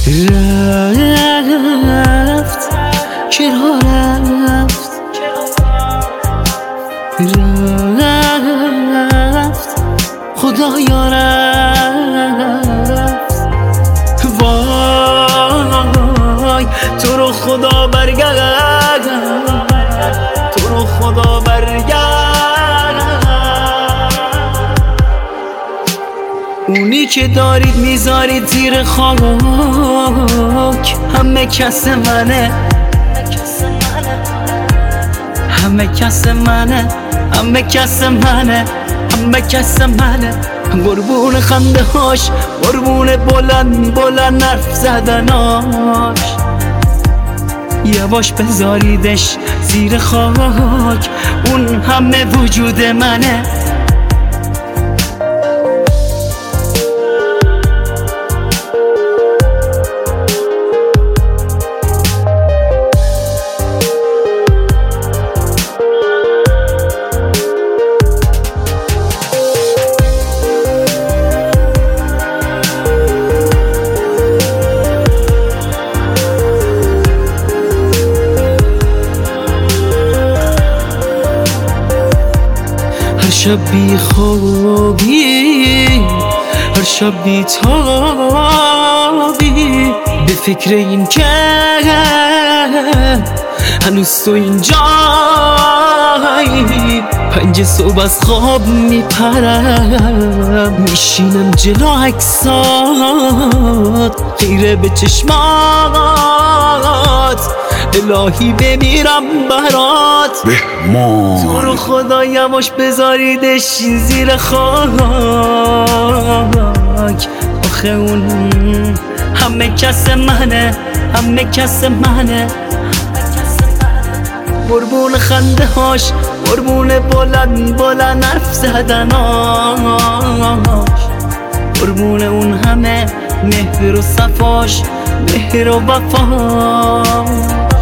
رفت چرا رفت، رفت خدایا رفت. وای تو رو خدا برگرد، تو رو خدا برگرد. اونی که دارید میذارید زیر خاک همه کس منه، همه کس منه، همه کس منه، همه کس منه. قربون خنده هاش، قربون بلند بلند حرف زدناش. یواش بذاریدش زیر خاک، اون همه وجود منه. هر شب بی خوابی، هر شب بی تابی، به فکر این که هنوز تو اینجایی. 5 صبح از خواب میپرم، میشینم جلو عکسات، خیره به چشمات، الهی بمیرم برات. تو رو خدا یواش بذاریدش زیر خاک، آخه اون همه کس منه، همه کس منه. قربون خنده هاش، قربون بلند بلند حرف زدناش، قربون اون همه مهر و صفاش، مهر و وفاش.